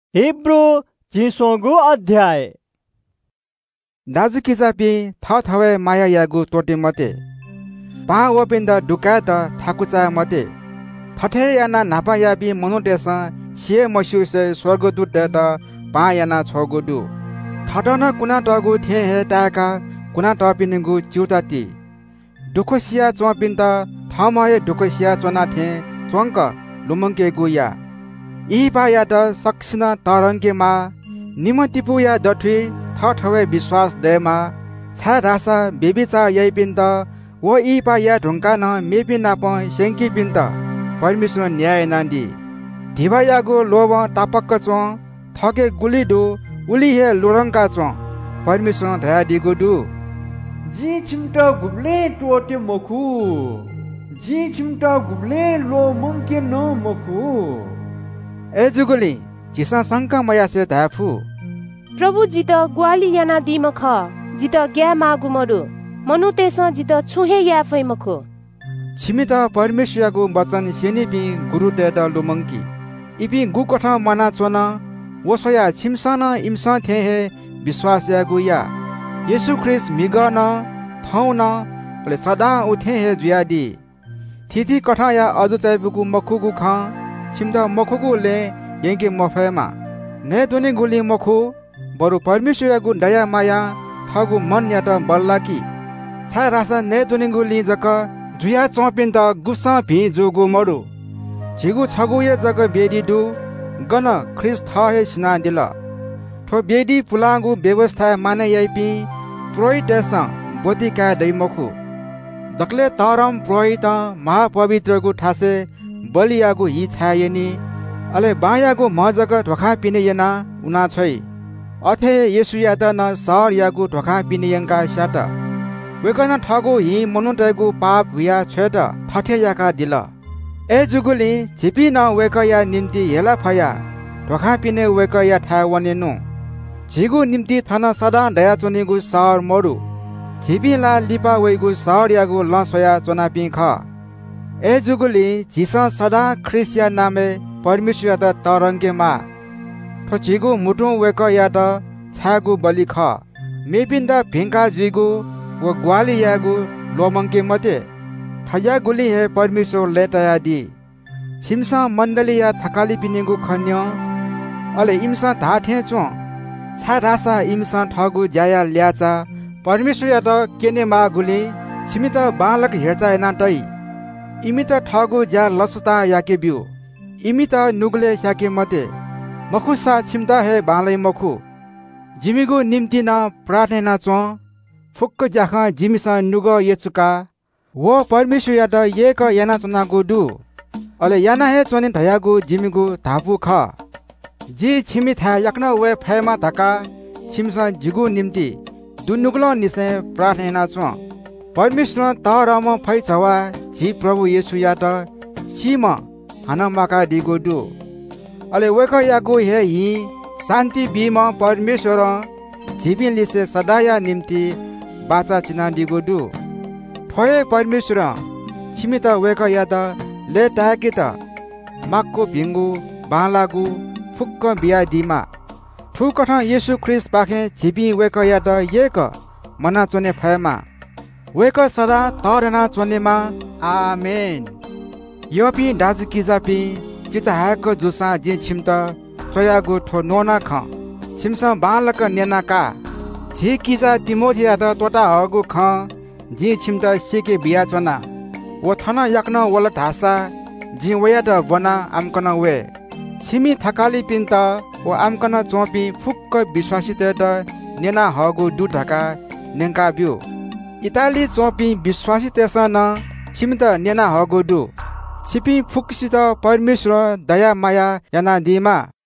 Hebrew जिसोगु अध्याय दाजु किजापि थथवे माया यागु तोटे मते पा ओपेन्द डुका त ठाकुचा मते थठे याना नापा याबी मनुटेस सिए मस्युसे स्वर्गदूत त पा याना छगुडु थटन कुना टगु थे हे ताका कुना टपिनगु च्युताति दुखसिया चोपिन त थमय दुखसिया चोना थे चोंक लुमंके गुया ई पाया त सक्सिन तरंगे मा निमतिपु या दठ्वी थठवे विश्वास देमा छा रासा बेबिचार यही पिन त वो ई पाया ढुंका न मेपि नाप सेंकी पिन त परमेश्वर न्याय नांदी धिबायागु लोभ तापक्क चो थके गुलिडु उली हे लोरंका चो परमेश्वर दया दिगुडु जी छिमटा गुब्ले टोटे मखु जी छिमटा गुब्ले लो मंके न मखु ए जुगुली जिसा शंका मया से धाफु प्रभु जित ग्वाली याना दिमख जित ग्या मागु मरु मनु तेस जित छुहे या फैमखो छिमित परमेश्वरको वचन सेनिपि गुरु ते द लुमंकी इपि गु कठा मना चोना वसया छिमसन इमसा थे हे विश्वास यागु या येशू ख्रीस्ट मिगन थौन ले सदा उठे हे जुयादी थिथि कठा या अजु चाइबुकु मखुगु ख छिमदा मखुगु ले यंके मफेमा ने दोने गुली मखु बरु परमेश्वरको दया माया थगु मन या त बल्लाकी छा रासा ने दोने गुली जक जुया चोपिन त गुसा भी जोगु मरु झिगु छगु ये जग बेदी दु गन ख्रीस्ट थ हे सिना दिल थो बेदी पुलागु व्यवस्था माने यपि प्रोइटेस बोतिका दै मखु दक्ले तरम प्रोइत महापवित्रगु ठासे बलियागु हि छायनी अले बायागु मजग ढोखा पिने यना उना छै अथे येशु यात न सर यागु ढोखा पिने यंका स्यात वेकन ठगु हि मनुटेगु पाप हुया छेत थठे याका दिल ए जुगुली छिपि न वेकया निम्ति हेला फया ढोखा पिने वेकया था वनेनु झिगु निम्ति थन सदा दया चोनेगु सर मरु झिबिला लिपा वेगु सर यागु लसया चोनापि ख ए जुगुली झिसा सदा ख्रिस्या नामे परमेश्वर त तरंगे मा थो झिगु मुटु वेक या त छागु बलि ख मेपिन्द भिंका जिगु व ग्वाली यागु लोमंके मते थया गुली हे परमेश्वर लेतया दि छिमसा मण्डली या थकाली पिनेगु खन्य अले इमसा धाथे चो छा रासा इमसा ठगु जाया ल्याचा परमेश्वर या त केने मा गुली छिमित बालक हेरचा ना तै इमित ठगु ज्या लसता याके बिउ इमित नुगले याके मते मखुसा छिमता हे बालै मखु जिमिगु निम्ति न प्रार्थना चो फुक्क जाखा जिमिसा नुग येचुका वो परमेश्वर या त एक याना चनागु दु अले याना हे चोने धयागु जिमिगु धापु ख जी छिमि था yakna वे फैमा धका छिमसा जिगु निम्ति दुनुगलो निसे प्रार्थना चो परमेश्वर तरम फै छवा जी प्रभु येशू या त सीम हनमाका दिगु दु अले वेक यागु हे हि शान्ति बिमा परमेश्वर जीविन लिसे सदाया निम्ति बाचा चिना दिगु दु थोए परमेश्वर छिमित वेक या त ले ताके त माक्को भिंगु बालागु फुक्क बिया दिमा ठुकठ येशू ख्रीस्ट पाखे झिपि वेक या त एक मना चोने फयमा वेक सदा तरना चोनेमा आमेन योपि दाजु किजापि चिचा हाक जुसा जे छिमत सोयागु ठो नोना ख छिमसा बालक नेना का झि किजा तिमोथिया त तोटा हगु ख जी छिमत सेके बिया चोना वो थना yakna वला ढासा जी वया त बना आमकन वे छिमी थकाली पिन्त ओ आमकन चोपी फुक्क विश्वासित त नेना हगु दु ढका नेंका बिउ इताली चोपी विश्वासित सन छिमित नेना हगु दु छिपी फुक्सित परमेश्वर दया माया याना दिमा